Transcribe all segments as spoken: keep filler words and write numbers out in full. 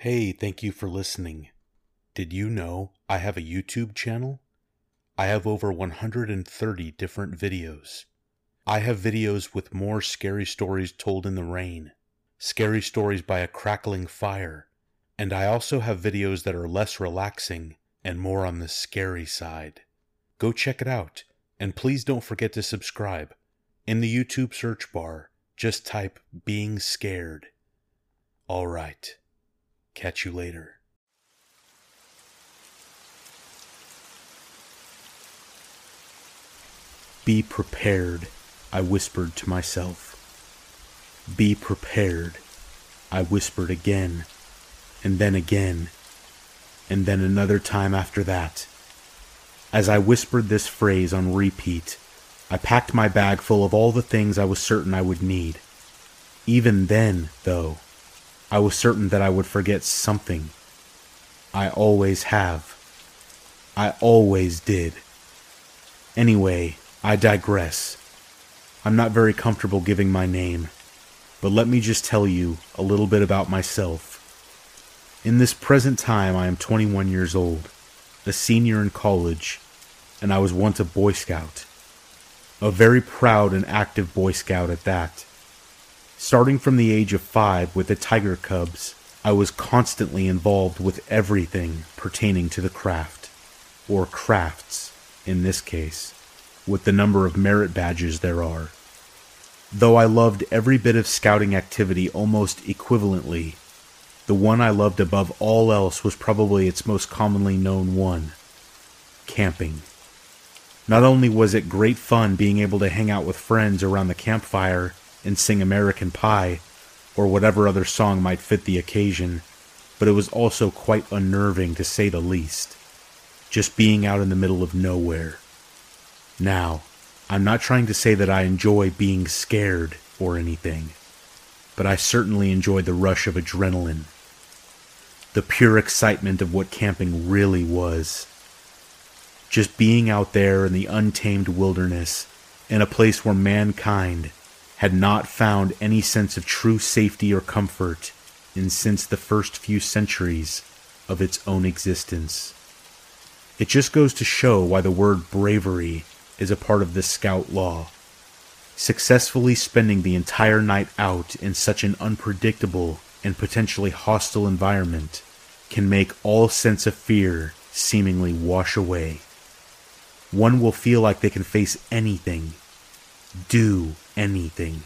Hey, thank you for listening. Did you know I have a YouTube channel? I have over one hundred thirty different videos. I have videos with more scary stories told in the rain, scary stories by a crackling fire, and I also have videos that are less relaxing and more on the scary side. Go check it out, and please don't forget to subscribe. In the YouTube search bar, just type "being scared." Alright, catch you later. Be prepared, I whispered to myself. Be prepared, I whispered again, and then again, and then another time after that. As I whispered this phrase on repeat, I packed my bag full of all the things I was certain I would need. Even then, though, I was certain that I would forget something. I always have. I always did. Anyway, I digress. I'm not very comfortable giving my name, but let me just tell you a little bit about myself. In this present time, I am twenty-one years old, a senior in college, and I was once a Boy Scout. A very proud and active Boy Scout at that. Starting from the age of five with the Tiger Cubs, I was constantly involved with everything pertaining to the craft, or crafts, in this case, with the number of merit badges there are. Though I loved every bit of scouting activity almost equivalently, the one I loved above all else was probably its most commonly known one: camping. Not only was it great fun being able to hang out with friends around the campfire and sing American Pie, or whatever other song might fit the occasion, but it was also quite unnerving to say the least. Just being out in the middle of nowhere. Now, I'm not trying to say that I enjoy being scared or anything, but I certainly enjoy the rush of adrenaline. The pure excitement of what camping really was. Just being out there in the untamed wilderness, in a place where mankind had not found any sense of true safety or comfort in since the first few centuries of its own existence. It just goes to show why the word bravery is a part of the Scout law. Successfully spending the entire night out in such an unpredictable and potentially hostile environment can make all sense of fear seemingly wash away. One will feel like they can face anything, do anything.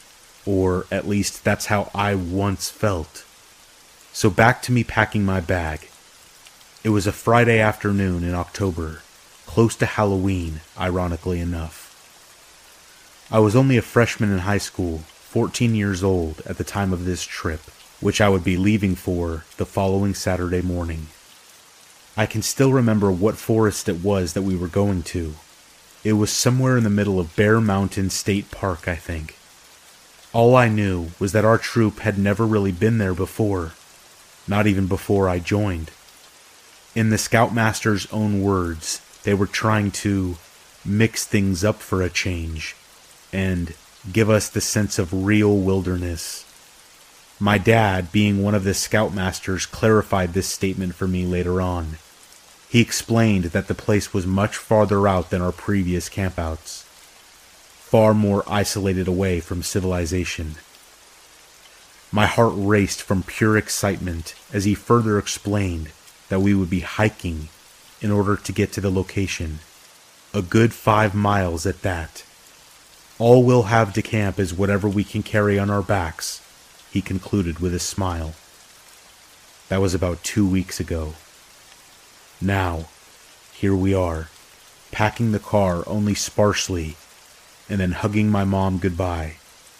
Or at least that's how I once felt. So back to me packing my bag. It was a Friday afternoon in October, close to Halloween, ironically enough. I was only a freshman in high school, fourteen years old at the time of this trip, which I would be leaving for the following Saturday morning. I can still remember what forest it was that we were going to. It was somewhere in the middle of Bear Mountain State Park, I think. All I knew was that our troop had never really been there before, not even before I joined. In the Scoutmaster's own words, they were trying to mix things up for a change and give us the sense of real wilderness. My dad, being one of the Scoutmasters, clarified this statement for me later on. He explained that the place was much farther out than our previous campouts, far more isolated away from civilization. My heart raced from pure excitement as he further explained that we would be hiking in order to get to the location, a good five miles at that. All we'll have to camp is whatever we can carry on our backs, he concluded with a smile. That was about two weeks ago. Now, here we are, packing the car only sparsely, and then hugging my mom goodbye.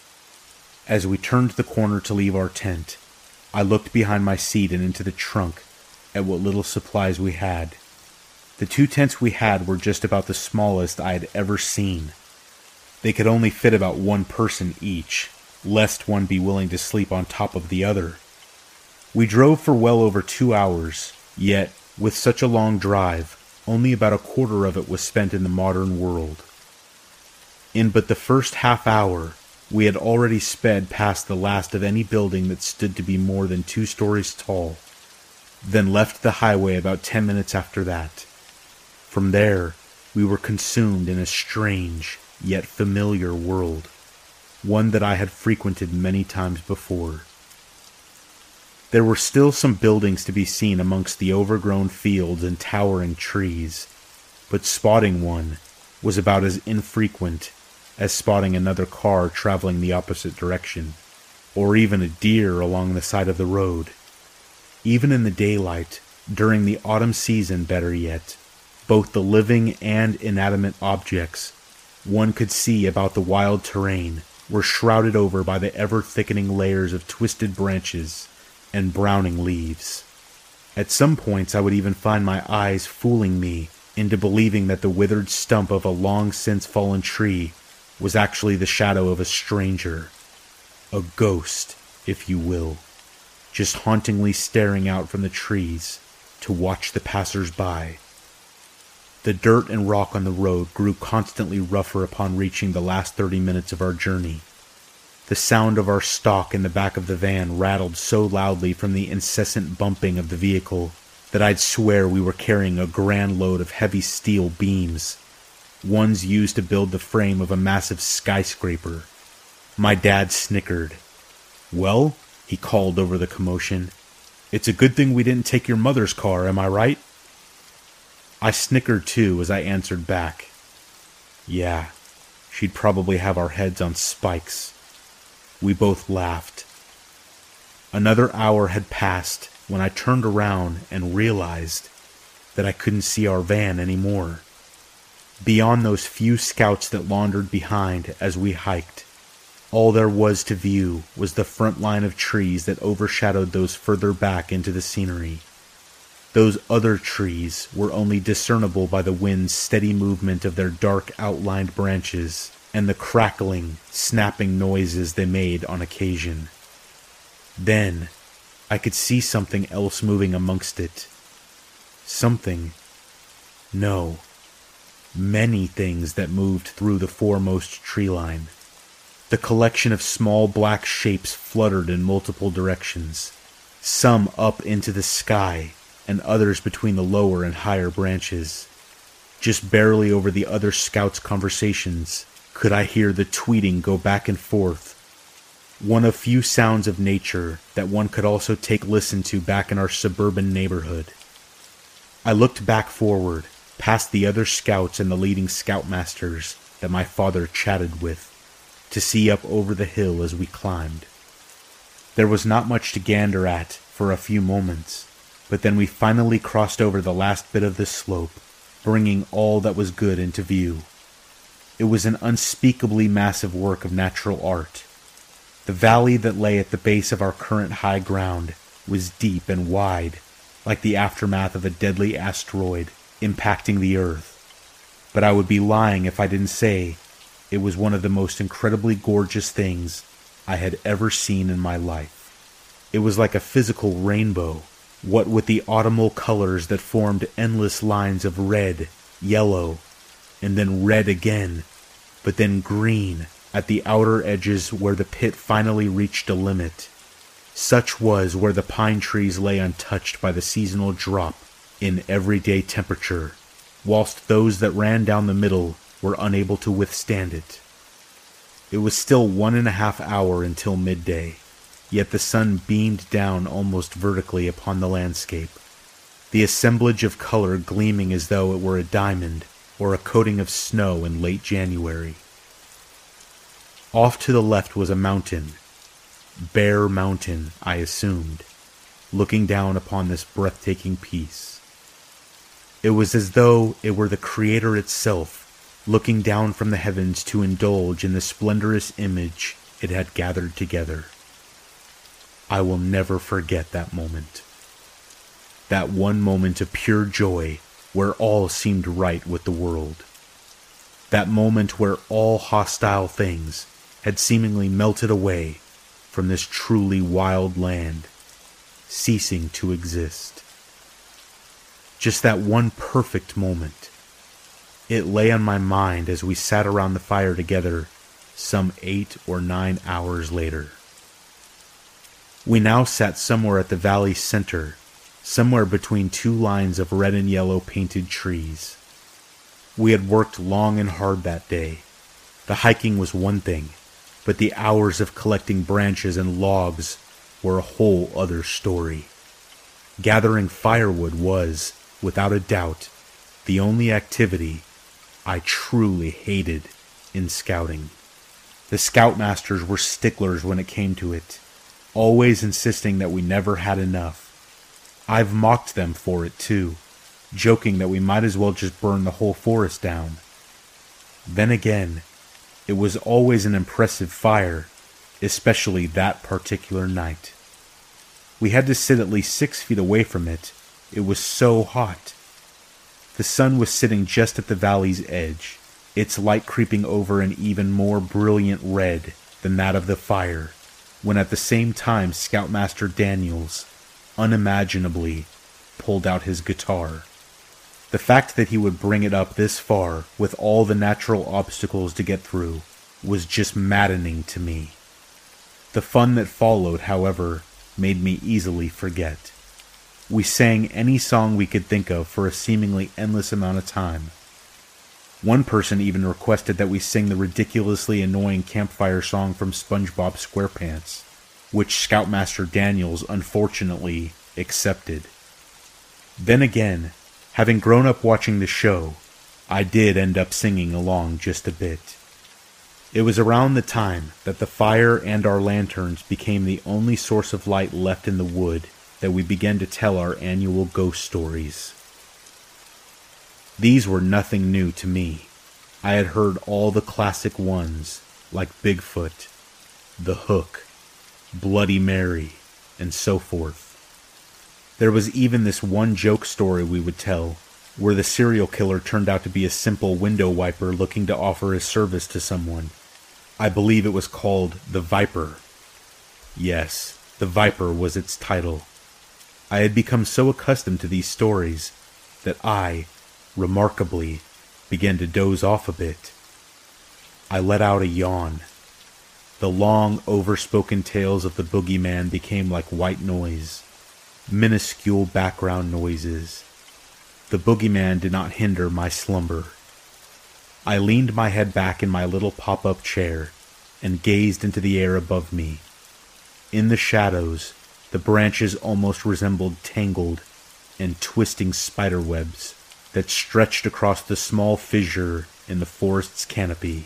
As we turned the corner to leave our tent, I looked behind my seat and into the trunk at what little supplies we had. The two tents we had were just about the smallest I had ever seen. They could only fit about one person each, lest one be willing to sleep on top of the other. We drove for well over two hours, yet, with such a long drive, only about a quarter of it was spent in the modern world. In but the first half hour, We had already sped past the last of any building that stood to be more than two stories tall, then left the highway about ten minutes after that. From there, we were consumed in a strange, yet familiar world, one that I had frequented many times before. There were still some buildings to be seen amongst the overgrown fields and towering trees, but spotting one was about as infrequent as spotting another car traveling the opposite direction, or even a deer along the side of the road. Even in the daylight, during the autumn season better yet, both the living and inanimate objects one could see about the wild terrain were shrouded over by the ever-thickening layers of twisted branches and browning leaves. At some points I would even find my eyes fooling me into believing that the withered stump of a long-since fallen tree was actually the shadow of a stranger, a ghost, if you will, just hauntingly staring out from the trees to watch the passers-by. The dirt and rock on the road grew constantly rougher upon reaching the last thirty minutes of our journey. The sound of our stock in the back of the van rattled so loudly from the incessant bumping of the vehicle that I'd swear we were carrying a grand load of heavy steel beams, ones used to build the frame of a massive skyscraper. My dad snickered. "Well," he called over the commotion, "it's a good thing we didn't take your mother's car, am I right?" I snickered too as I answered back. Yeah, she'd probably have our heads on spikes. We both laughed. Another hour had passed when I turned around and realized that I couldn't see our van anymore. Beyond those few scouts that laundered behind as we hiked, all there was to view was the front line of trees that overshadowed those further back into the scenery. Those other trees were only discernible by the wind's steady movement of their dark outlined branches and the crackling, snapping noises they made on occasion. Then, I could see something else moving amongst it. Something, no, many things that moved through the foremost tree line. The collection of small black shapes fluttered in multiple directions, some up into the sky, and others between the lower and higher branches. Just barely over the other scouts' conversations could I hear the tweeting go back and forth, one of few sounds of nature that one could also take listen to back in our suburban neighborhood. I looked back forward, past the other scouts and the leading scoutmasters that my father chatted with, to see up over the hill as we climbed. There was not much to gander at for a few moments, but then we finally crossed over the last bit of the slope, bringing all that was good into view. It was an unspeakably massive work of natural art. The valley that lay at the base of our current high ground was deep and wide, like the aftermath of a deadly asteroid impacting the Earth. But I would be lying if I didn't say it was one of the most incredibly gorgeous things I had ever seen in my life. It was like a physical rainbow, what with the autumnal colors that formed endless lines of red, yellow, and then red again, but then green at the outer edges where the pit finally reached a limit. Such was where the pine trees lay untouched by the seasonal drop in everyday temperature, whilst those that ran down the middle were unable to withstand it. It was still one and a half hour until midday, yet the sun beamed down almost vertically upon the landscape, the assemblage of color gleaming as though it were a diamond or a coating of snow in late January. Off to the left was a mountain, Bear Mountain, I assumed, looking down upon this breathtaking piece. It was as though it were the Creator itself, looking down from the heavens to indulge in the splendorous image it had gathered together. I will never forget that moment. That one moment of pure joy where all seemed right with the world. That moment where all hostile things had seemingly melted away from this truly wild land, ceasing to exist. Just that one perfect moment. It lay on my mind as we sat around the fire together, some eight or nine hours later. We now sat somewhere at the valley's center, somewhere between two lines of red and yellow painted trees. We had worked long and hard that day. The hiking was one thing, but the hours of collecting branches and logs were a whole other story. Gathering firewood was, without a doubt, the only activity I truly hated in scouting. The scoutmasters were sticklers when it came to it, always insisting that we never had enough. I've mocked them for it too, joking that we might as well just burn the whole forest down. Then again, it was always an impressive fire, especially that particular night. We had to sit at least six feet away from it. It was so hot. The sun was sitting just at the valley's edge, its light creeping over an even more brilliant red than that of the fire, when at the same time Scoutmaster Daniels, unimaginably, pulled out his guitar. The fact that he would bring it up this far with all the natural obstacles to get through was just maddening to me. The fun that followed, however, made me easily forget. We sang any song we could think of for a seemingly endless amount of time. One person even requested that we sing the ridiculously annoying campfire song from SpongeBob SquarePants, which Scoutmaster Daniels unfortunately accepted. Then again, having grown up watching the show, I did end up singing along just a bit. It was around the time that the fire and our lanterns became the only source of light left in the wood that we began to tell our annual ghost stories. These were nothing new to me. I had heard all the classic ones, like Bigfoot, The Hook, Bloody Mary, and so forth. There was even this one joke story we would tell, where the serial killer turned out to be a simple window wiper looking to offer his service to someone. I believe it was called The Viper. Yes, The Viper was its title. I had become so accustomed to these stories that I, remarkably, began to doze off a bit. I let out a yawn. The long, overspoken tales of the boogeyman became like white noise, minuscule background noises. The boogeyman did not hinder my slumber. I leaned my head back in my little pop-up chair and gazed into the air above me. In the shadows, the branches almost resembled tangled and twisting spider webs that stretched across the small fissure in the forest's canopy.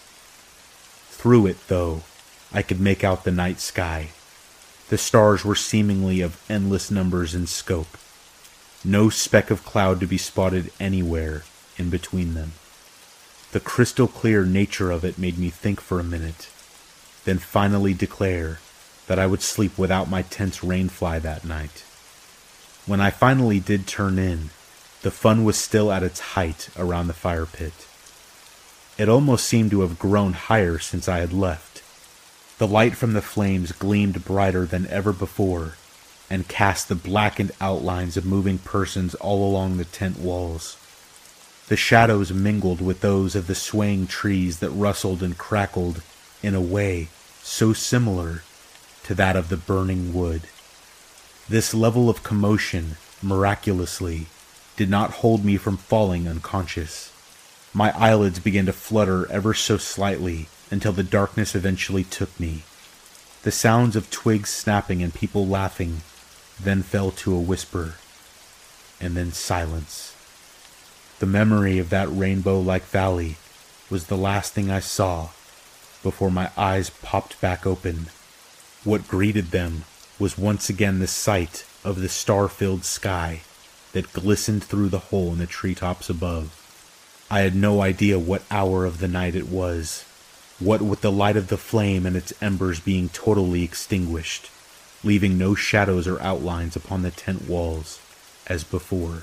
Through it, though, I could make out the night sky. The stars were seemingly of endless numbers in scope. No speck of cloud to be spotted anywhere in between them. The crystal-clear nature of it made me think for a minute, then finally declare that I would sleep without my tense rainfly that night. When I finally did turn in, the fun was still at its height around the fire pit. It almost seemed to have grown higher since I had left. The light from the flames gleamed brighter than ever before, and cast the blackened outlines of moving persons all along the tent walls. The shadows mingled with those of the swaying trees that rustled and crackled in a way so similar to that of the burning wood. This level of commotion, miraculously, did not hold me from falling unconscious. My eyelids began to flutter ever so slightly until the darkness eventually took me. The sounds of twigs snapping and people laughing then fell to a whisper, and then silence. The memory of that rainbow-like valley was the last thing I saw before my eyes popped back open. What greeted them was once again the sight of the star-filled sky that glistened through the hole in the treetops above. I had no idea what hour of the night it was, what with the light of the flame and its embers being totally extinguished, leaving no shadows or outlines upon the tent walls, as before.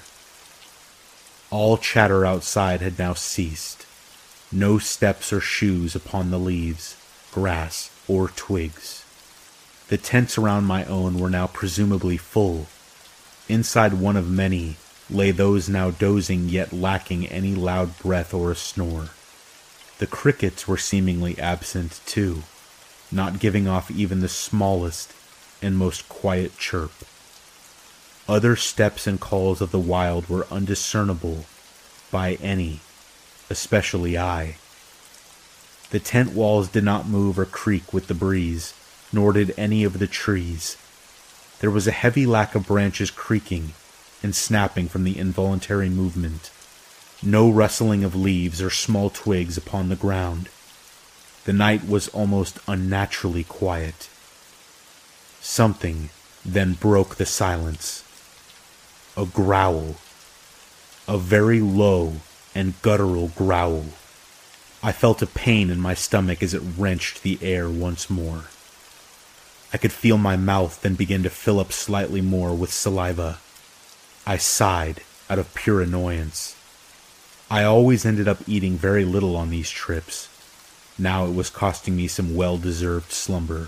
All chatter outside had now ceased. No steps or shoes upon the leaves, grass, or twigs. The tents around my own were now presumably full. Inside one of many lay those now dozing yet lacking any loud breath or a snore. The crickets were seemingly absent too, not giving off even the smallest and most quiet chirp. Other steps and calls of the wild were undiscernible by any, especially I. The tent walls did not move or creak with the breeze, nor did any of the trees. There was a heavy lack of branches creaking and snapping from the involuntary movement. No rustling of leaves or small twigs upon the ground. The night was almost unnaturally quiet. Something then broke the silence. A growl. A very low and guttural growl. I felt a pain in my stomach as it wrenched the air once more. I could feel my mouth then begin to fill up slightly more with saliva. I sighed out of pure annoyance. I always ended up eating very little on these trips. Now it was costing me some well-deserved slumber.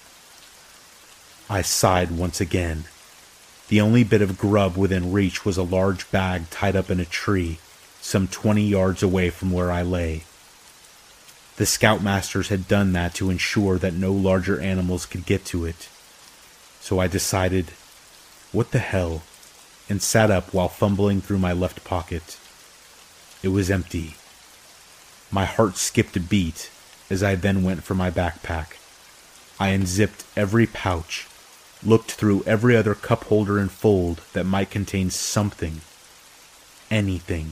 I sighed once again. The only bit of grub within reach was a large bag tied up in a tree, some twenty yards away from where I lay. The scoutmasters had done that to ensure that no larger animals could get to it. So I decided, what the hell, and sat up while fumbling through my left pocket. It was empty. My heart skipped a beat as I then went for my backpack. I unzipped every pouch, looked through every other cup holder and fold that might contain something. Anything.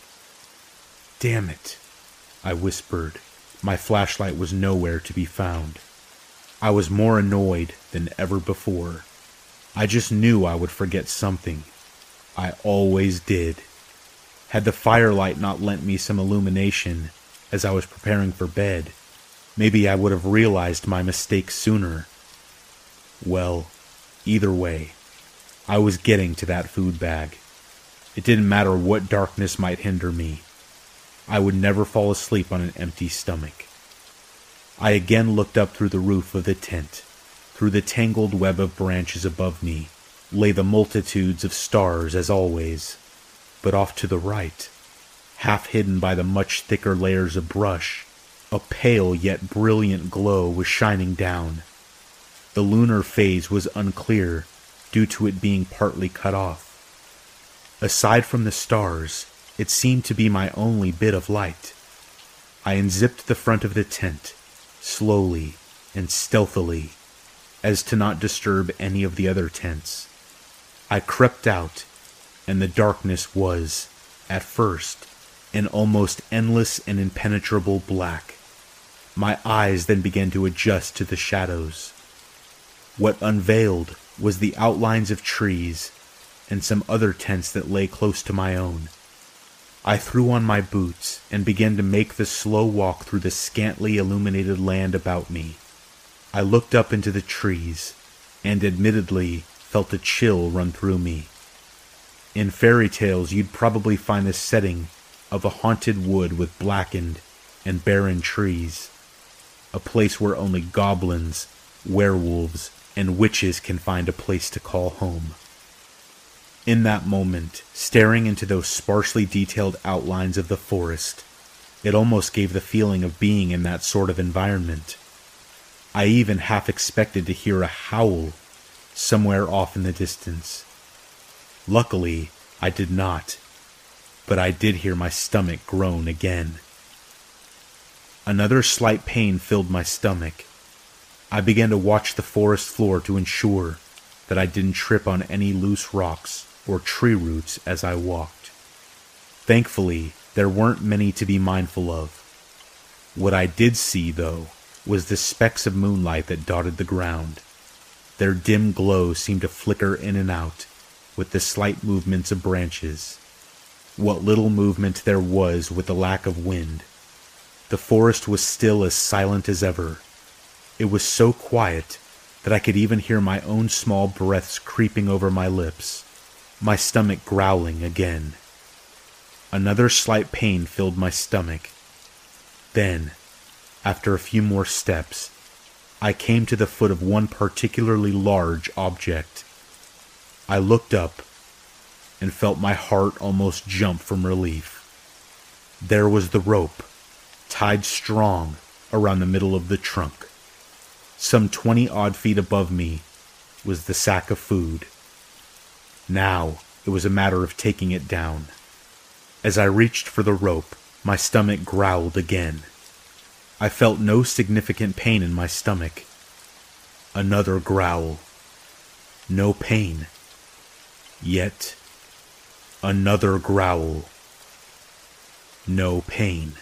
Damn it, I whispered. My flashlight was nowhere to be found. I was more annoyed than ever before. I just knew I would forget something. I always did. Had the firelight not lent me some illumination as I was preparing for bed, maybe I would have realized my mistake sooner. Well, either way, I was getting to that food bag. It didn't matter what darkness might hinder me. I would never fall asleep on an empty stomach. I again looked up through the roof of the tent. Through the tangled web of branches above me lay the multitudes of stars as always. But off to the right, half hidden by the much thicker layers of brush, a pale yet brilliant glow was shining down. The lunar phase was unclear due to it being partly cut off. Aside from the stars, it seemed to be my only bit of light. I unzipped the front of the tent, slowly and stealthily, as to not disturb any of the other tents. I crept out, and the darkness was, at first, an almost endless and impenetrable black. My eyes then began to adjust to the shadows. What unveiled was the outlines of trees and some other tents that lay close to my own. I threw on my boots and began to make the slow walk through the scantily illuminated land about me. I looked up into the trees, and admittedly felt a chill run through me. In fairy tales, you'd probably find the setting of a haunted wood with blackened and barren trees, a place where only goblins, werewolves, and witches can find a place to call home. In that moment, staring into those sparsely detailed outlines of the forest, it almost gave the feeling of being in that sort of environment. I even half expected to hear a howl somewhere off in the distance. Luckily, I did not, but I did hear my stomach groan again. Another slight pain filled my stomach. I began to watch the forest floor to ensure that I didn't trip on any loose rocks or tree roots as I walked. Thankfully, there weren't many to be mindful of. What I did see, though, was the specks of moonlight that dotted the ground. Their dim glow seemed to flicker in and out with the slight movements of branches. What little movement there was with the lack of wind. The forest was still as silent as ever. It was so quiet that I could even hear my own small breaths creeping over my lips, my stomach growling again. Another slight pain filled my stomach. Then, after a few more steps, I came to the foot of one particularly large object. I looked up and felt my heart almost jump from relief. There was the rope, tied strong around the middle of the trunk. Some twenty odd feet above me was the sack of food. Now it was a matter of taking it down. As I reached for the rope, my stomach growled again. I felt no significant pain in my stomach. Another growl. No pain. Yet another growl. No pain.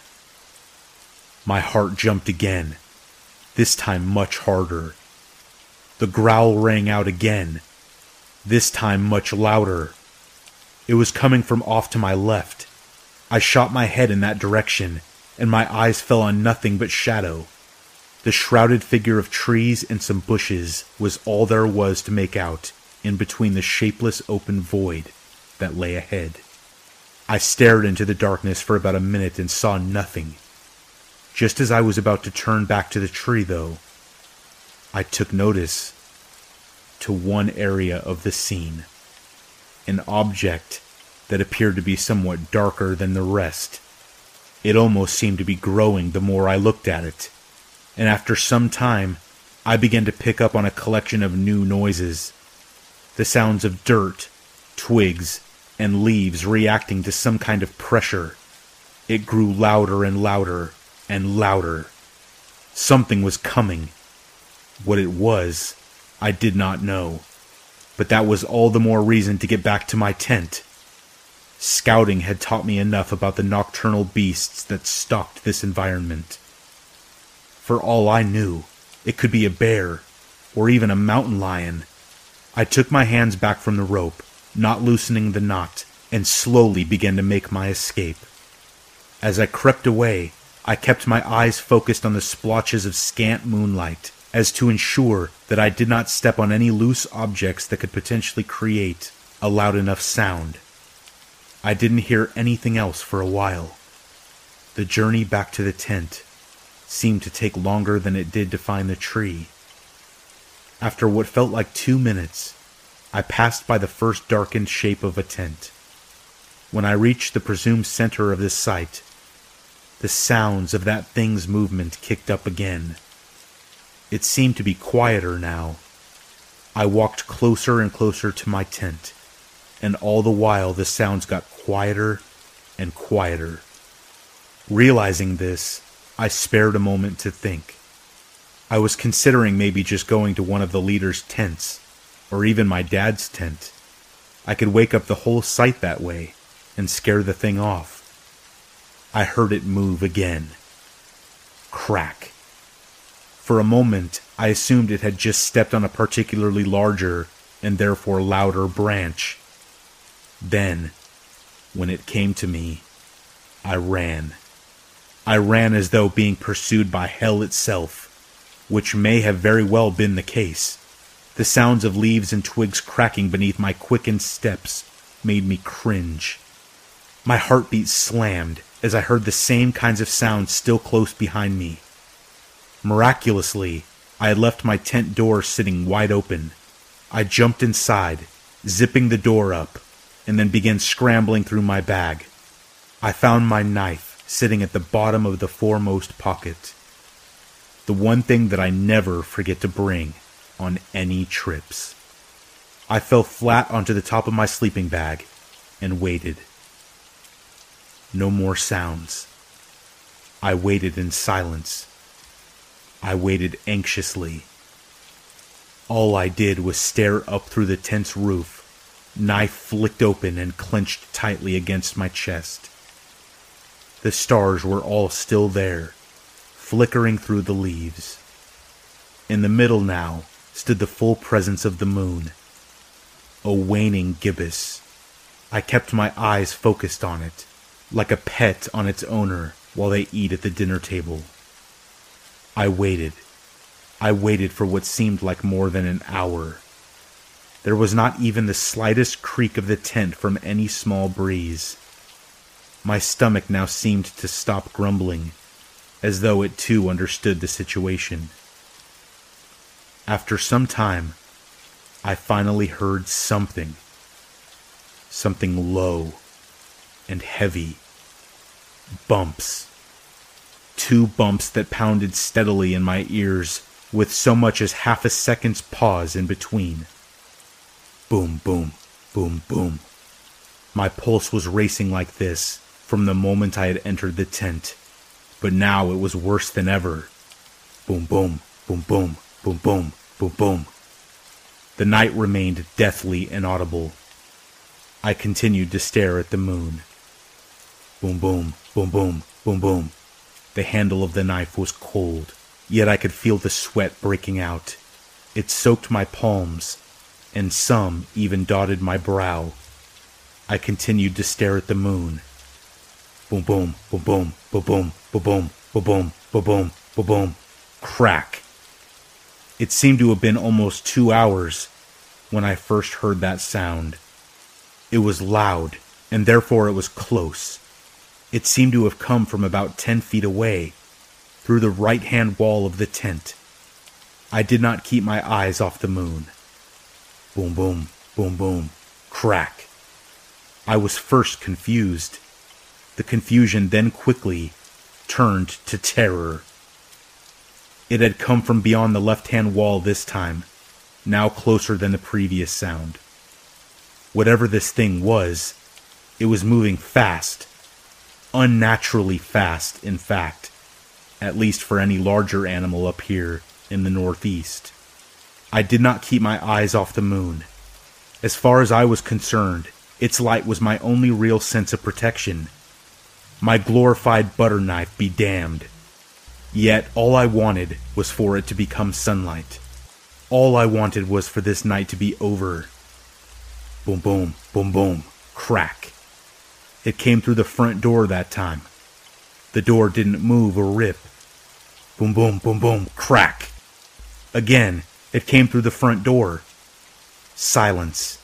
My heart jumped again, this time much harder. The growl rang out again, this time much louder. It was coming from off to my left. I shot my head in that direction, and my eyes fell on nothing but shadow. The shrouded figure of trees and some bushes was all there was to make out in between the shapeless open void that lay ahead. I stared into the darkness for about a minute and saw nothing. Just as I was about to turn back to the tree, though, I took notice to one area of the scene. An object that appeared to be somewhat darker than the rest. It almost seemed to be growing the more I looked at it, and after some time, I began to pick up on a collection of new noises. The sounds of dirt, twigs, and leaves reacting to some kind of pressure. It grew louder and louder and louder. Something was coming. What it was, I did not know, but that was all the more reason to get back to my tent. Scouting had taught me enough about the nocturnal beasts that stalked this environment. For all I knew, it could be a bear, or even a mountain lion. I took my hands back from the rope, not loosening the knot, and slowly began to make my escape. As I crept away, I kept my eyes focused on the splotches of scant moonlight, as to ensure that I did not step on any loose objects that could potentially create a loud enough sound. I didn't hear anything else for a while. The journey back to the tent seemed to take longer than it did to find the tree. After what felt like two minutes, I passed by the first darkened shape of a tent. When I reached the presumed center of this site, the sounds of that thing's movement kicked up again. It seemed to be quieter now. I walked closer and closer to my tent, and all the while the sounds got quieter and quieter. Realizing this, I spared a moment to think. I was considering maybe just going to one of the leaders' tents, or even my dad's tent. I could wake up the whole site that way, and scare the thing off. I heard it move again. Crack. For a moment, I assumed it had just stepped on a particularly larger, and therefore louder branch. Then, when it came to me, I ran. I ran as though being pursued by hell itself, which may have very well been the case. The sounds of leaves and twigs cracking beneath my quickened steps made me cringe. My heartbeat slammed as I heard the same kinds of sounds still close behind me. Miraculously, I had left my tent door sitting wide open. I jumped inside, zipping the door up, and then began scrambling through my bag. I found my knife sitting at the bottom of the foremost pocket. The one thing that I never forget to bring on any trips. I fell flat onto the top of my sleeping bag and waited. No more sounds. I waited in silence. I waited anxiously. All I did was stare up through the tent's roof, knife flicked open and clenched tightly against my chest. The stars were all still there, flickering through the leaves. In the middle now stood the full presence of the moon, a waning gibbous. I kept my eyes focused on it, like a pet on its owner while they eat at the dinner table. I waited. I waited for what seemed like more than an hour. There was not even the slightest creak of the tent from any small breeze. My stomach now seemed to stop grumbling, as though it too understood the situation. After some time, I finally heard something. Something low and heavy. Bumps. Two bumps that pounded steadily in my ears, with so much as half a second's pause in between. Boom, boom, boom, boom. My pulse was racing like this from the moment I had entered the tent, but now it was worse than ever. Boom, boom, boom, boom, boom, boom, boom, boom. The night remained deathly inaudible. I continued to stare at the moon. Boom, boom, boom, boom, boom, boom. The handle of the knife was cold, yet I could feel the sweat breaking out. It soaked my palms, and some even dotted my brow. I continued to stare at the moon. Boom, boom, boom, boom, boom, boom, boom, boom, boom, boom, boom, boom, boom, boom. Crack. It seemed to have been almost two hours when I first heard that sound. It was loud, and therefore it was close. It seemed to have come from about ten feet away, through the right-hand wall of the tent. I did not keep my eyes off the moon. Boom, boom, boom, boom, crack. I was first confused. The confusion then quickly turned to terror. It had come from beyond the left-hand wall this time, now closer than the previous sound. Whatever this thing was, it was moving fast. Unnaturally fast, in fact, at least for any larger animal up here in the northeast. I did not keep my eyes off the moon. As far as I was concerned, its light was my only real sense of protection. My glorified butter knife be damned. Yet all I wanted was for it to become sunlight. All I wanted was for this night to be over. Boom, boom, boom, boom, crack. It came through the front door that time. The door didn't move or rip. Boom, boom, boom, boom, crack. Again, it came through the front door. Silence.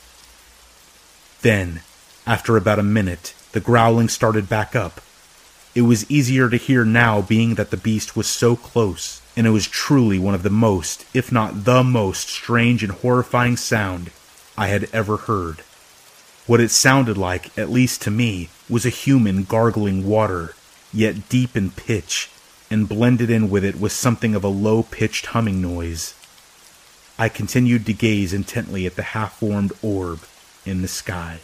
Then, after about a minute, the growling started back up. It was easier to hear now, being that the beast was so close, and it was truly one of the most, if not the most, strange and horrifying sound I had ever heard. What it sounded like, at least to me, was a human gargling water, yet deep in pitch, and blended in with it was something of a low-pitched humming noise. I continued to gaze intently at the half-formed orb in the sky.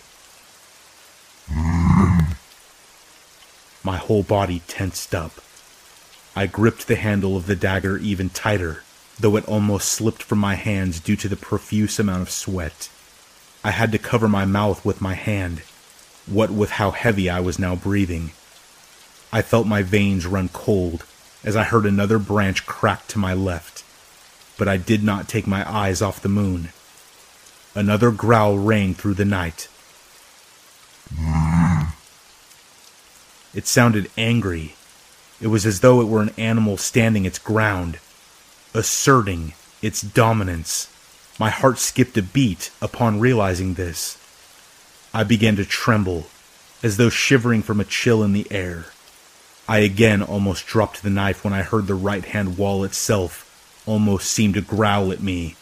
My whole body tensed up. I gripped the handle of the dagger even tighter, though it almost slipped from my hands due to the profuse amount of sweat. I had to cover my mouth with my hand, what with how heavy I was now breathing. I felt my veins run cold as I heard another branch crack to my left, but I did not take my eyes off the moon. Another growl rang through the night. It sounded angry. It was as though it were an animal standing its ground, asserting its dominance. My heart skipped a beat upon realizing this. I began to tremble, as though shivering from a chill in the air. I again almost dropped the knife when I heard the right-hand wall itself almost seem to growl at me.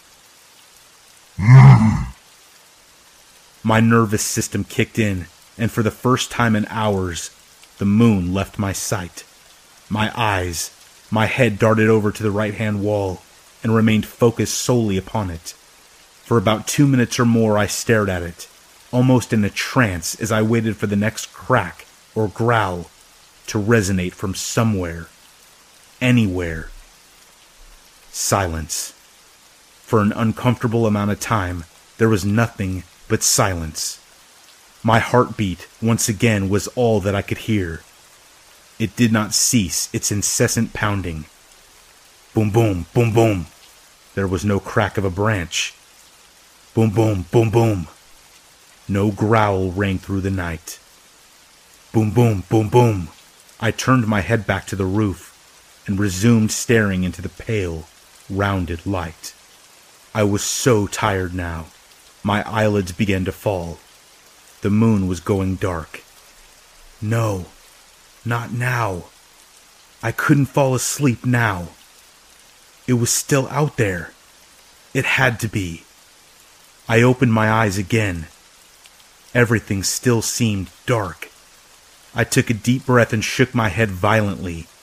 My nervous system kicked in, and for the first time in hours, the moon left my sight. My eyes, my head darted over to the right-hand wall, and remained focused solely upon it. For about two minutes or more I stared at it, almost in a trance as I waited for the next crack or growl to resonate from somewhere, anywhere. Silence. For an uncomfortable amount of time, there was nothing but silence. My heartbeat, once again, was all that I could hear. It did not cease its incessant pounding. Boom, boom, boom, boom. There was no crack of a branch. Boom, boom, boom, boom. No growl rang through the night. Boom, boom, boom, boom. I turned my head back to the roof and resumed staring into the pale, rounded light. I was so tired now. My eyelids began to fall. The moon was going dark. No, not now. I couldn't fall asleep now. It was still out there. It had to be. I opened my eyes again. Everything still seemed dark. I took a deep breath and shook my head violently,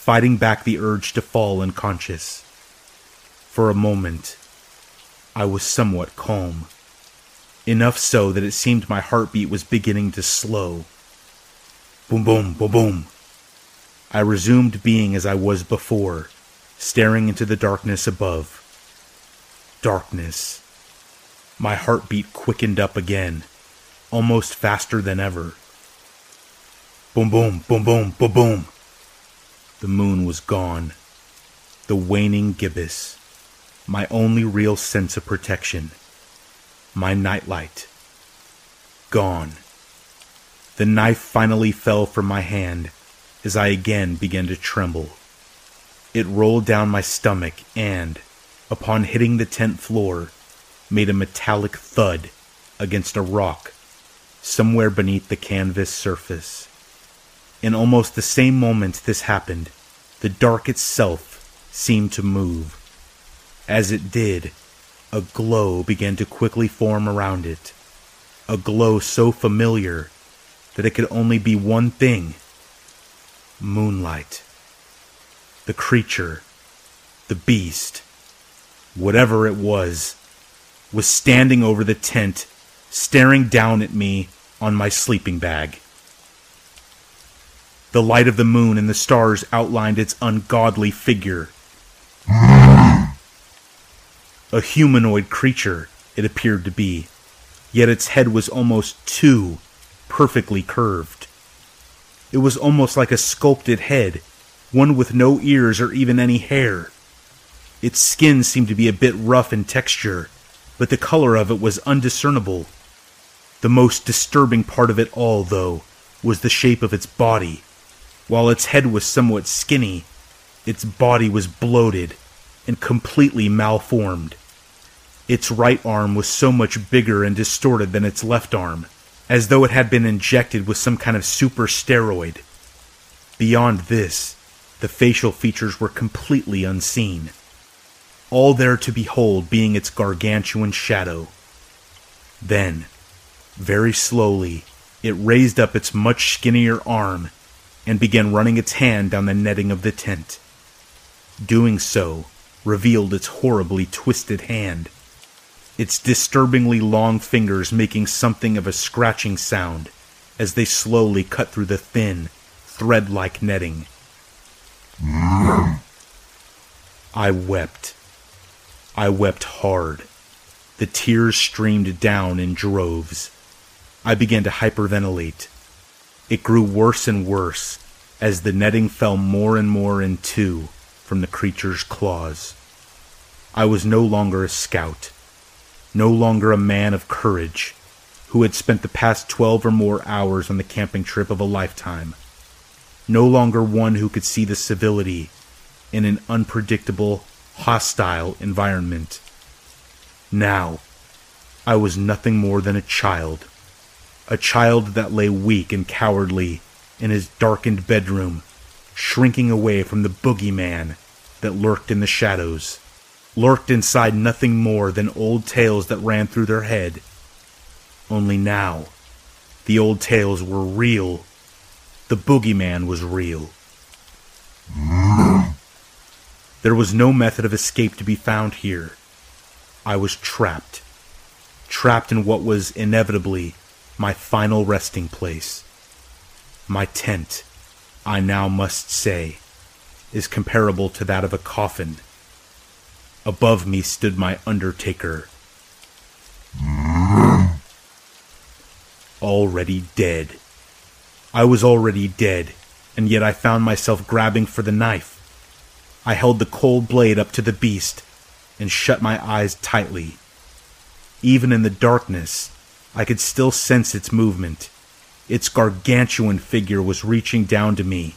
fighting back the urge to fall unconscious. For a moment, I was somewhat calm. Enough so that it seemed my heartbeat was beginning to slow. Boom, boom, boom, boom. I resumed being as I was before, staring into the darkness above. Darkness. My heartbeat quickened up again, almost faster than ever. Boom, boom, boom, boom, boom, boom. The moon was gone. The waning gibbous. My only real sense of protection. My nightlight. Gone. The knife finally fell from my hand as I again began to tremble. It rolled down my stomach and, upon hitting the tent floor, made a metallic thud against a rock somewhere beneath the canvas surface. In almost the same moment this happened, the dark itself seemed to move. As it did, a glow began to quickly form around it. A glow so familiar that it could only be one thing. Moonlight. The creature, the beast, whatever it was, was standing over the tent, staring down at me on my sleeping bag. The light of the moon and the stars outlined its ungodly figure. A humanoid creature, it appeared to be, yet its head was almost too perfectly curved. It was almost like a sculpted head, one with no ears or even any hair. Its skin seemed to be a bit rough in texture, but the color of it was undiscernible. The most disturbing part of it all, though, was the shape of its body. While its head was somewhat skinny, its body was bloated and completely malformed. Its right arm was so much bigger and distorted than its left arm, as though it had been injected with some kind of super steroid. Beyond this, the facial features were completely unseen, all there to behold being its gargantuan shadow. Then, very slowly, it raised up its much skinnier arm and began running its hand down the netting of the tent. Doing so revealed its horribly twisted hand, its disturbingly long fingers making something of a scratching sound as they slowly cut through the thin, thread-like netting. I wept. I wept hard. The tears streamed down in droves. I began to hyperventilate. It grew worse and worse as the netting fell more and more in two from the creature's claws. I was no longer a scout, no longer a man of courage who had spent the past twelve or more hours on the camping trip of a lifetime, no longer one who could see the civility in an unpredictable, hostile environment. Now, I was nothing more than a child, a child that lay weak and cowardly in his darkened bedroom, shrinking away from the boogeyman that lurked in the shadows, lurked inside nothing more than old tales that ran through their head. Only now, the old tales were real. The boogeyman was real. There was no method of escape to be found here. I was trapped. Trapped in what was inevitably my final resting place. My tent, I now must say, is comparable to that of a coffin. Above me stood my undertaker. Already dead. I was already dead, and yet I found myself grabbing for the knife. I held the cold blade up to the beast and shut my eyes tightly. Even in the darkness, I could still sense its movement. Its gargantuan figure was reaching down to me.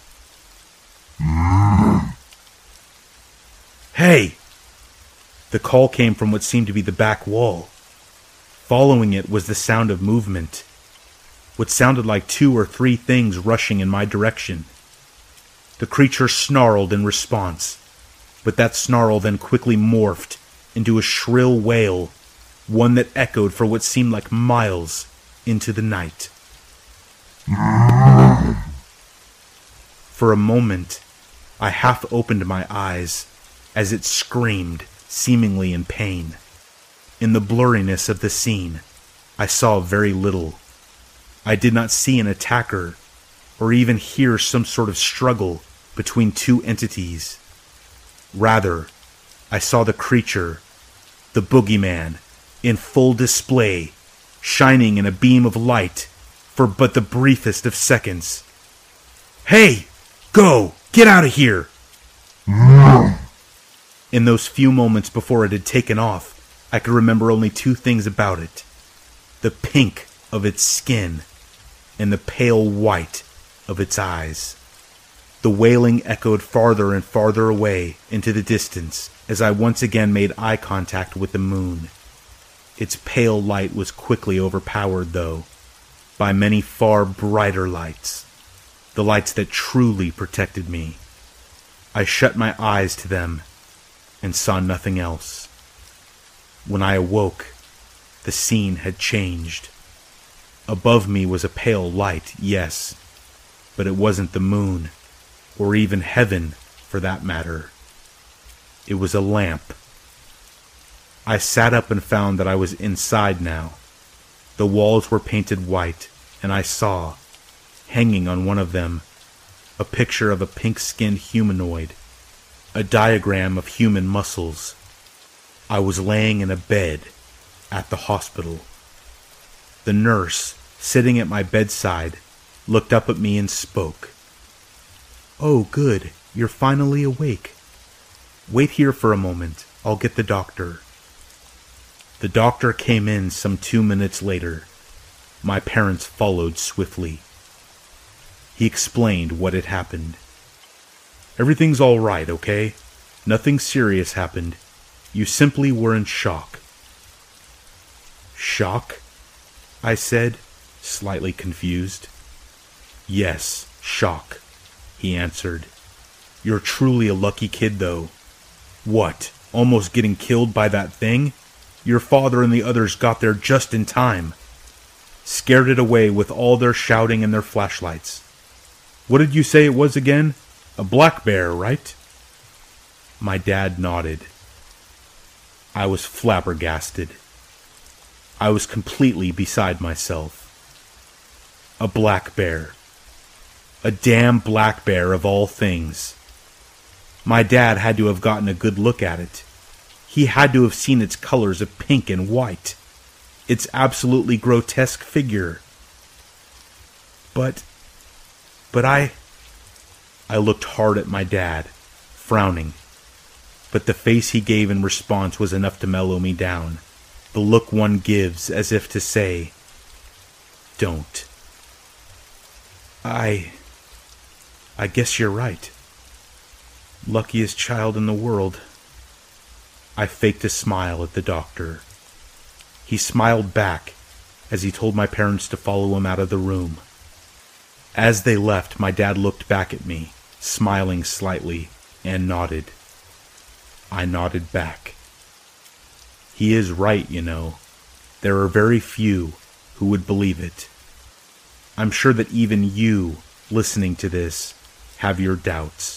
Hey! The call came from what seemed to be the back wall. Following it was the sound of movement. What sounded like two or three things rushing in my direction. The creature snarled in response, but that snarl then quickly morphed into a shrill wail, one that echoed for what seemed like miles into the night. For a moment, I half opened my eyes as it screamed, seemingly in pain. In the blurriness of the scene, I saw very little. I did not see an attacker, or even hear some sort of struggle between two entities. Rather, I saw the creature, the boogeyman, in full display, shining in a beam of light for but the briefest of seconds. "Hey! Go! Get out of here!" In those few moments before it had taken off, I could remember only two things about it: the pink of its skin and the pale white of its eyes. The wailing echoed farther and farther away into the distance as I once again made eye contact with the moon. Its pale light was quickly overpowered, though, by many far brighter lights, the lights that truly protected me. I shut my eyes to them and saw nothing else. When I awoke, the scene had changed. Above me was a pale light, yes, but it wasn't the moon, or even heaven, for that matter. It was a lamp. I sat up and found that I was inside now. The walls were painted white, and I saw, hanging on one of them, a picture of a pink-skinned humanoid, a diagram of human muscles. I was laying in a bed at the hospital. The nurse, sitting at my bedside, looked up at me and spoke. "Oh, good, you're finally awake. Wait here for a moment, I'll get the doctor." The doctor came in some two minutes later. My parents followed swiftly. He explained what had happened. "Everything's all right, okay? Nothing serious happened. You simply were in shock." "Shock?" I said, slightly confused. "Yes, shock," he answered. "You're truly a lucky kid, though. What, almost getting killed by that thing? Your father and the others got there just in time. Scared it away with all their shouting and their flashlights. What did you say it was again? A black bear, right?" My dad nodded. I was flabbergasted. I was completely beside myself. A black bear. A damn black bear of all things. My dad had to have gotten a good look at it. He had to have seen its colors of pink and white. Its absolutely grotesque figure. But... But I... I looked hard at my dad, frowning. But the face he gave in response was enough to mellow me down. The look one gives as if to say, "Don't." I... I guess you're right. Luckiest child in the world. I faked a smile at the doctor. He smiled back as he told my parents to follow him out of the room. As they left, my dad looked back at me, smiling slightly, and nodded. I nodded back. He is right, you know. There are very few who would believe it. I'm sure that even you, listening to this, have your doubts.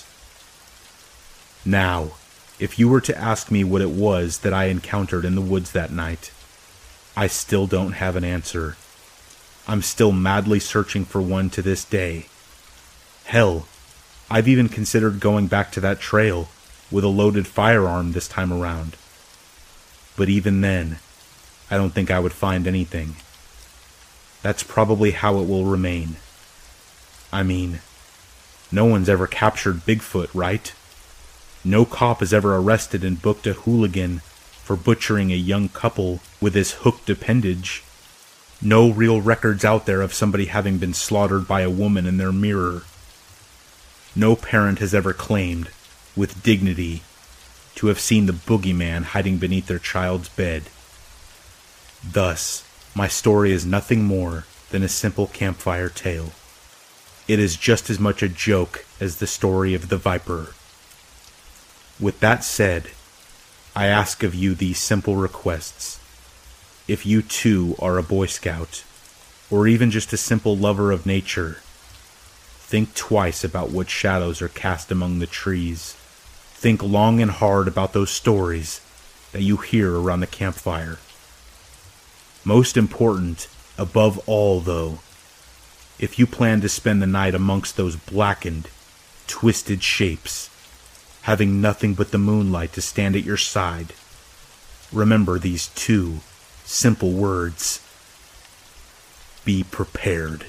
Now, if you were to ask me what it was that I encountered in the woods that night, I still don't have an answer. I'm still madly searching for one to this day. Hell, I've even considered going back to that trail with a loaded firearm this time around. But even then, I don't think I would find anything. That's probably how it will remain. I mean, no one's ever captured Bigfoot, right? No cop has ever arrested and booked a hooligan for butchering a young couple with his hooked appendage. No real records out there of somebody having been slaughtered by a woman in their mirror. No parent has ever claimed, with dignity, to have seen the boogeyman hiding beneath their child's bed. Thus, my story is nothing more than a simple campfire tale. It is just as much a joke as the story of the Viper. With that said, I ask of you these simple requests. If you too are a Boy Scout, or even just a simple lover of nature, Think twice about what shadows are cast among the trees. Think long and hard about those stories that you hear around the campfire. Most important, above all though, if you plan to spend the night amongst those blackened, twisted shapes, having nothing but the moonlight to stand at your side, remember these two simple words. Be prepared.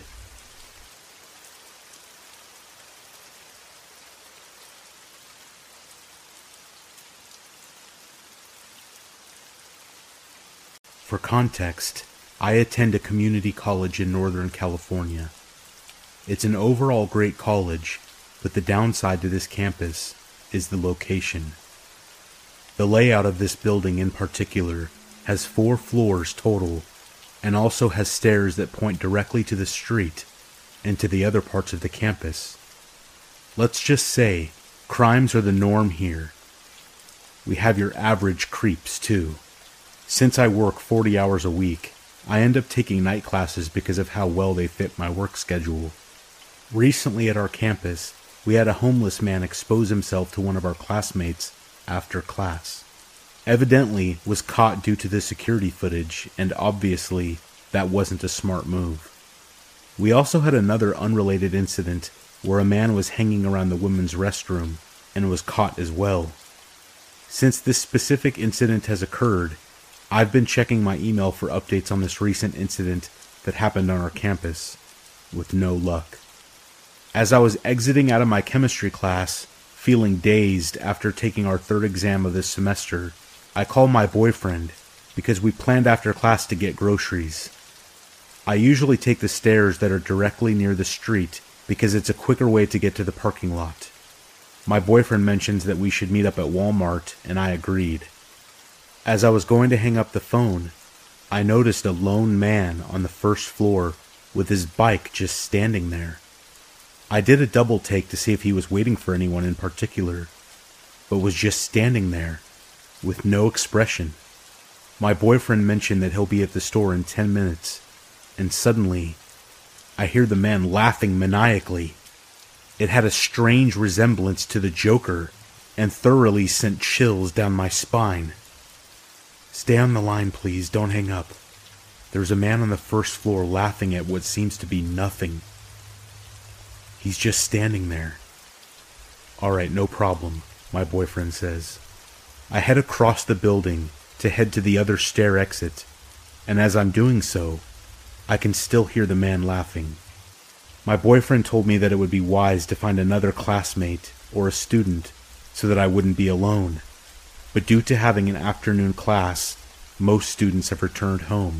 For context, I attend a community college in Northern California. It's an overall great college, but the downside to this campus is the location. The layout of this building in particular has four floors total, and also has stairs that point directly to the street and to the other parts of the campus. Let's just say, crimes are the norm here. We have your average creeps too. Since I work forty hours a week, I end up taking night classes because of how well they fit my work schedule. Recently at our campus, we had a homeless man expose himself to one of our classmates after class. Evidently was caught due to the security footage, and obviously that wasn't a smart move. We also had another unrelated incident where a man was hanging around the women's restroom and was caught as well. Since this specific incident has occurred, I've been checking my email for updates on this recent incident that happened on our campus, with no luck. As I was exiting out of my chemistry class, feeling dazed after taking our third exam of this semester, I called my boyfriend because we planned after class to get groceries. I usually take the stairs that are directly near the street because it's a quicker way to get to the parking lot. My boyfriend mentions that we should meet up at Walmart, and I agreed. As I was going to hang up the phone, I noticed a lone man on the first floor with his bike just standing there. I did a double take to see if he was waiting for anyone in particular, but was just standing there, with no expression. My boyfriend mentioned that he'll be at the store in ten minutes, and suddenly, I hear the man laughing maniacally. It had a strange resemblance to the Joker, and thoroughly sent chills down my spine. Stay on the line, please, don't hang up. There's a man on the first floor laughing at what seems to be nothing. He's just standing there. Alright, no problem, my boyfriend says. I head across the building to head to the other stair exit, and as I'm doing so, I can still hear the man laughing. My boyfriend told me that it would be wise to find another classmate or a student so that I wouldn't be alone. But due to having an afternoon class, most students have returned home.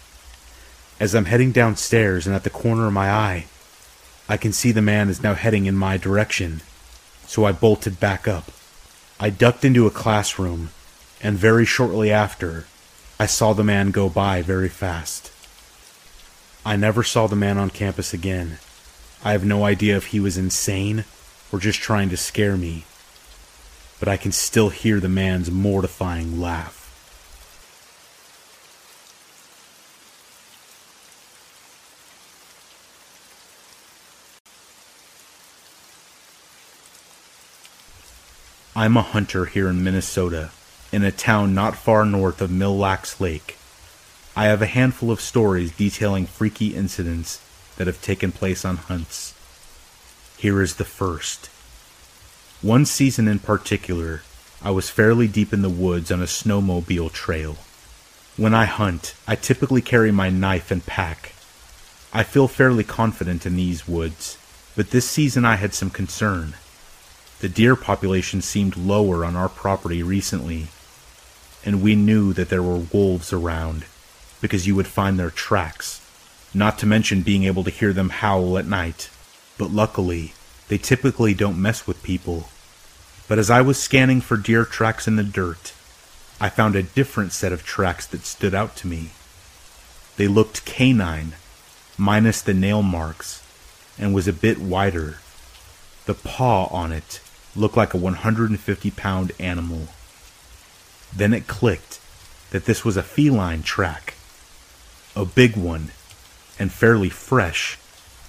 As I'm heading downstairs and at the corner of my eye, I can see the man is now heading in my direction, so I bolted back up. I ducked into a classroom, and very shortly after, I saw the man go by very fast. I never saw the man on campus again. I have no idea if he was insane or just trying to scare me, but I can still hear the man's mortifying laugh. I'm a hunter here in Minnesota, in a town not far north of Mille Lacs Lake. I have a handful of stories detailing freaky incidents that have taken place on hunts. Here is the first. One season in particular, I was fairly deep in the woods on a snowmobile trail. When I hunt, I typically carry my knife and pack. I feel fairly confident in these woods, but this season I had some concern. The deer population seemed lower on our property recently, and we knew that there were wolves around, because you would find their tracks, not to mention being able to hear them howl at night. But luckily, they typically don't mess with people. But as I was scanning for deer tracks in the dirt, I found a different set of tracks that stood out to me. They looked canine, minus the nail marks, and was a bit wider. The paw on it looked like a one hundred fifty pound animal. Then it clicked that this was a feline track. A big one, and fairly fresh.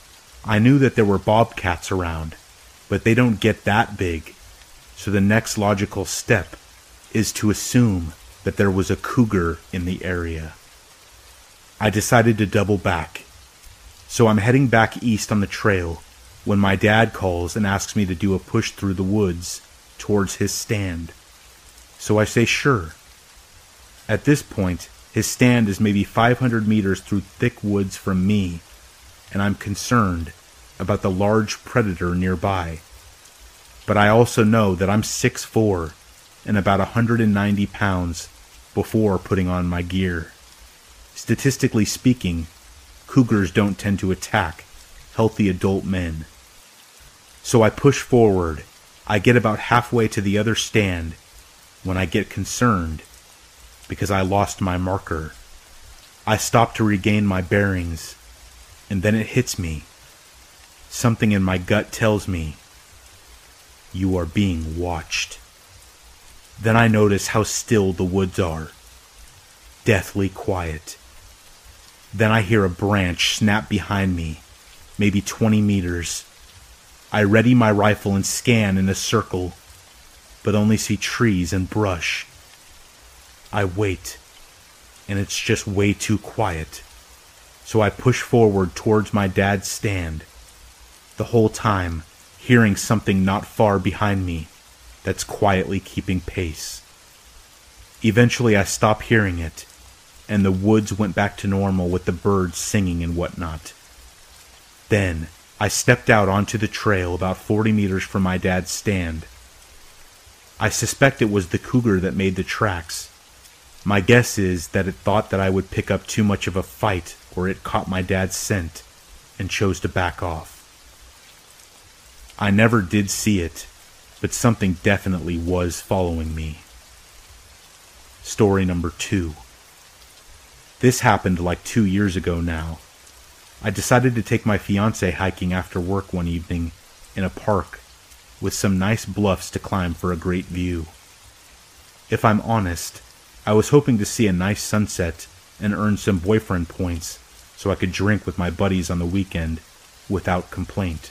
I knew that there were bobcats around, but they don't get that big, so the next logical step is to assume that there was a cougar in the area. I decided to double back, so I'm heading back east on the trail when my dad calls and asks me to do a push through the woods towards his stand. So I say sure. At this point, his stand is maybe five hundred meters through thick woods from me, and I'm concerned about the large predator nearby. But I also know that I'm six foot four and about one hundred ninety pounds before putting on my gear. Statistically speaking, cougars don't tend to attack healthy adult men. So I push forward. I get about halfway to the other stand when I get concerned because I lost my marker. I stop to regain my bearings, and then it hits me. Something in my gut tells me, you are being watched. Then I notice how still the woods are, deathly quiet. Then I hear a branch snap behind me, maybe twenty meters. I ready my rifle and scan in a circle, but only see trees and brush. I wait, and it's just way too quiet, so I push forward towards my dad's stand, the whole time hearing something not far behind me that's quietly keeping pace. Eventually I stop hearing it, and the woods went back to normal with the birds singing and whatnot. Then I stepped out onto the trail about forty meters from my dad's stand. I suspect it was the cougar that made the tracks. My guess is that it thought that I would pick up too much of a fight, or it caught my dad's scent and chose to back off. I never did see it, but something definitely was following me. Story number two. This happened like two years ago now. I decided to take my fiancée hiking after work one evening in a park with some nice bluffs to climb for a great view. If I'm honest, I was hoping to see a nice sunset and earn some boyfriend points so I could drink with my buddies on the weekend without complaint.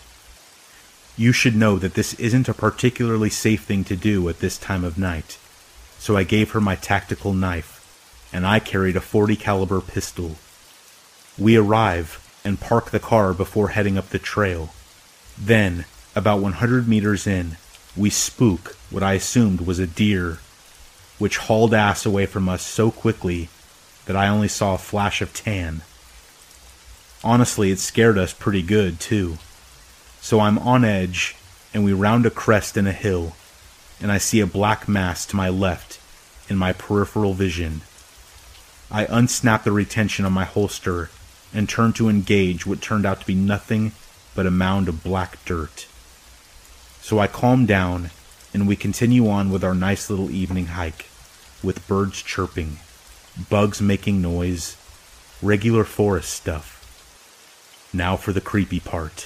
You should know that this isn't a particularly safe thing to do at this time of night, so I gave her my tactical knife, and I carried a forty caliber pistol. We arrive and park the car before heading up the trail. Then, about one hundred meters in, we spook what I assumed was a deer, which hauled ass away from us so quickly that I only saw a flash of tan. Honestly, it scared us pretty good, too. So I'm on edge, and we round a crest in a hill, and I see a black mass to my left in my peripheral vision. I unsnap the retention on my holster and turn to engage what turned out to be nothing but a mound of black dirt. So I calm down, and we continue on with our nice little evening hike, with birds chirping, bugs making noise, regular forest stuff. Now for the creepy part.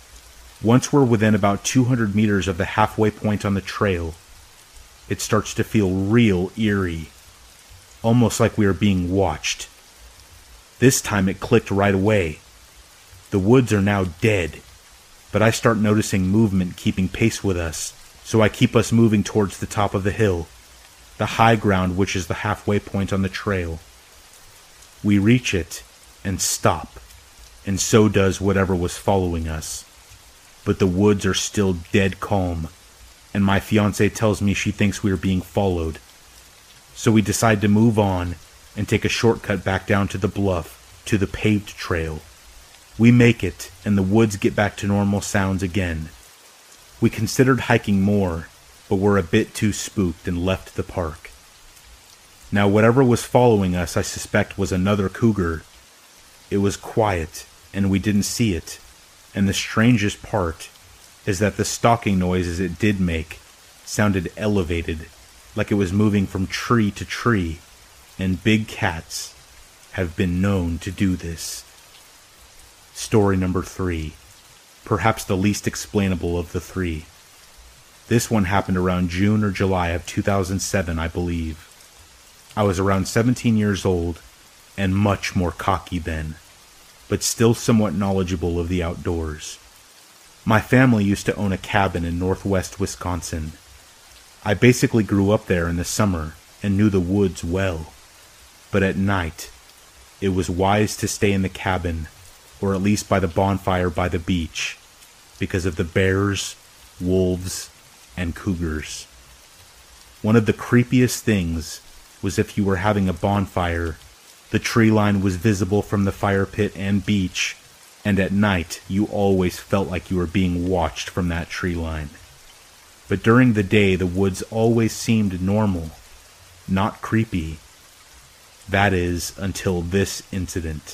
Once we're within about two hundred meters of the halfway point on the trail, it starts to feel real eerie, almost like we are being watched. This time it clicked right away. The woods are now dead, but I start noticing movement keeping pace with us, so I keep us moving towards the top of the hill, the high ground which is the halfway point on the trail. We reach it and stop, and so does whatever was following us. But the woods are still dead calm, and my fiancée tells me she thinks we are being followed. So we decide to move on and take a shortcut back down to the bluff, to the paved trail. We make it, and the woods get back to normal sounds again. We considered hiking more, but were a bit too spooked and left the park. Now whatever was following us I suspect was another cougar. It was quiet, and we didn't see it, and the strangest part is that the stalking noises it did make sounded elevated, like it was moving from tree to tree, and big cats have been known to do this. Story number three, perhaps the least explainable of the three. This one happened around June or July of two thousand seven, I believe. I was around seventeen years old, and much more cocky then. but still somewhat knowledgeable of the outdoors. My family used to own a cabin in northwest Wisconsin. I basically grew up there in the summer and knew the woods well. But at night, it was wise to stay in the cabin, or at least by the bonfire by the beach, because of the bears, wolves, and cougars. One of the creepiest things was if you were having a bonfire, the tree line was visible from the fire pit and beach, and at night you always felt like you were being watched from that tree line. But during the day the woods always seemed normal, not creepy. That is, until this incident.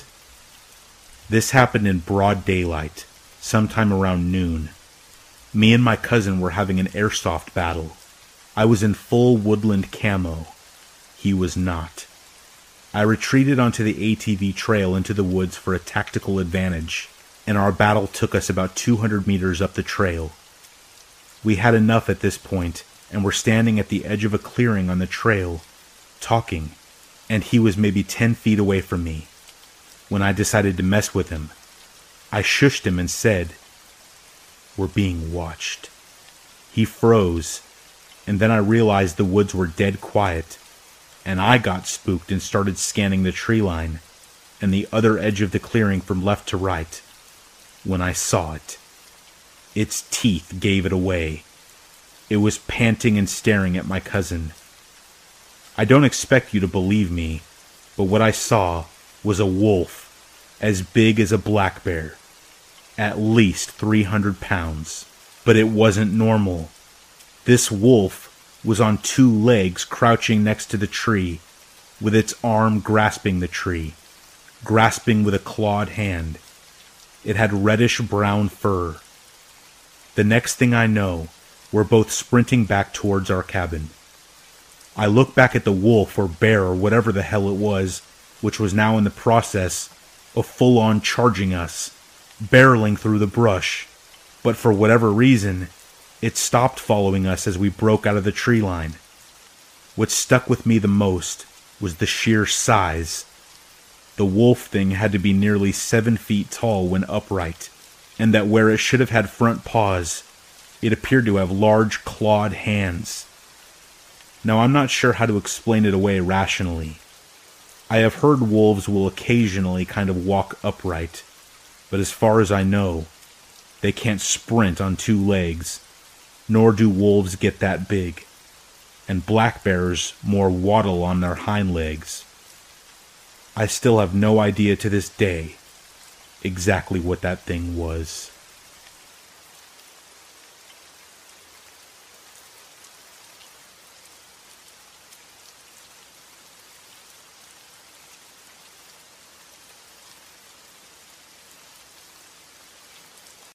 This happened in broad daylight, sometime around noon. Me and my cousin were having an airsoft battle. I was in full woodland camo. He was not. I retreated onto the A T V trail into the woods for a tactical advantage, and our battle took us about two hundred meters up the trail. We had enough at this point, and were standing at the edge of a clearing on the trail, talking, and he was maybe ten feet away from me, when I decided to mess with him. I shushed him and said, "We're being watched." He froze, and then I realized the woods were dead quiet, and I got spooked and started scanning the tree line and the other edge of the clearing from left to right, when I saw it. Its teeth gave it away. It was panting and staring at my cousin. I don't expect you to believe me, but what I saw was a wolf as big as a black bear, at least three hundred pounds. But it wasn't normal. This wolf was on two legs crouching next to the tree, with its arm grasping the tree, grasping with a clawed hand. It had reddish-brown fur. The next thing I know, we're both sprinting back towards our cabin. I look back at the wolf or bear or whatever the hell it was, which was now in the process of full-on charging us, barreling through the brush, but for whatever reason, it stopped following us as we broke out of the tree line. What stuck with me the most was the sheer size. The wolf thing had to be nearly seven feet tall when upright, and that where it should have had front paws, it appeared to have large clawed hands. Now I'm not sure how to explain it away rationally. I have heard wolves will occasionally kind of walk upright, but as far as I know, they can't sprint on two legs, nor do wolves get that big, and black bears more waddle on their hind legs. I still have no idea to this day exactly what that thing was.